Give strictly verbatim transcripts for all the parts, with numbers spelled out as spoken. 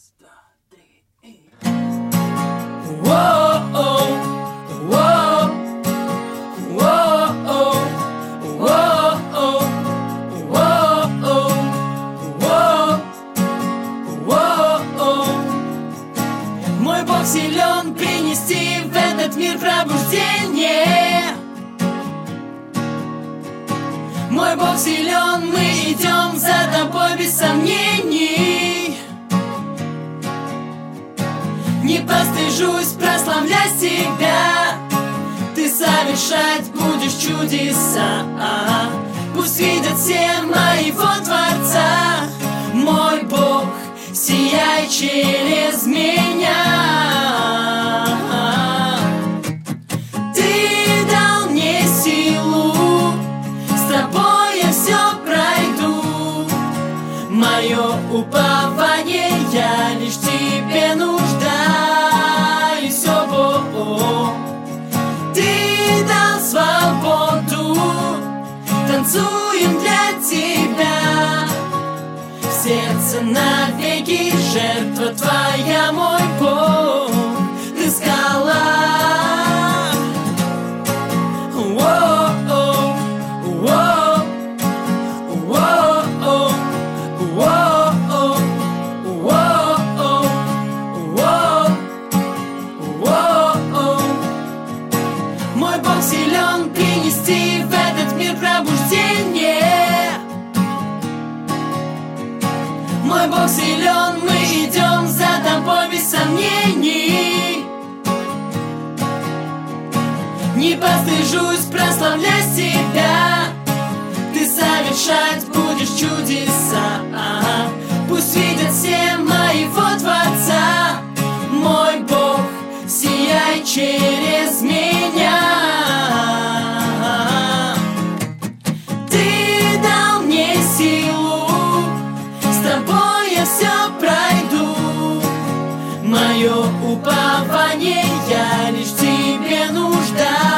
Раз, два, три и... Мой Бог силен принести в этот мир пробуждение. Мой Бог силен, мы идем за тобой без сомнений. Не постыжусь прославлять тебя, ты совершать будешь чудеса. Пусть видят все моего Творца. Мой Бог, сияй через меня. Ты дал мне силу, с тобой я все пройду. Мое упование, я лишь в тебе нуждаюсь, о Бог. Ты дал свободу, танцуем для тебя. В сердце навеки жертва твоя, мой Бог, ты скала. Мой Бог силен принести в этот мир пробуждение. Мой Бог силен, мы идем за тобой без сомнений. Не постыжусь прославлять тебя, ты совершать будешь чудеса. Пусть видят все моего Творца. Мой Бог, сияй через меня. Ты дал мне силу, с тобой я все пройду. Мое упование, я лишь в тебе нуждаюсь,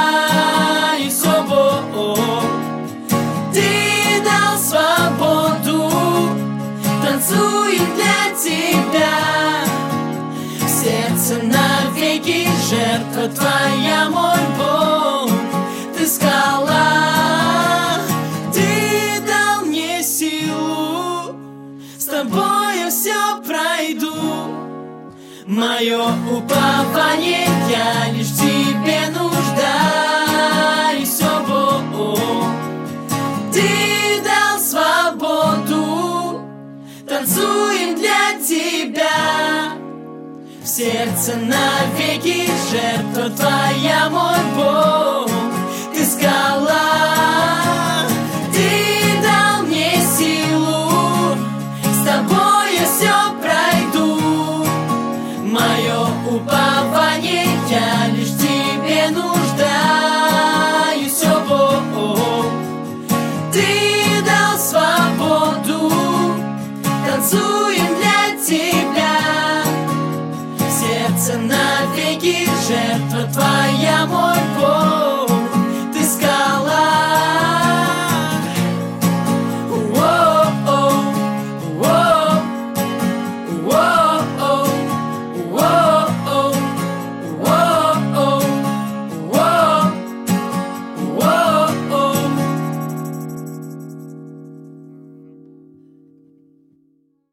о Бог. Ты дал свободу, танцуем для тебя. В сердце навеки жертва твоя, мой Бог, ты скала. Ты дал мне силу, с тобой я все пройду. Мое упование, я лишь в тебе нуждаюсь, о Бог. Ты дал свободу, танцуем для тебя. В сердце навеки жертва твоя, мой Бог, ты скала. Ты дал мне силу, с тобой я все пройду. Мое упование, я лишь в тебе нуждаюсь, о Бог. Ты дал свободу, танцуем для тебя. В сердце навеки жертва твоя, мой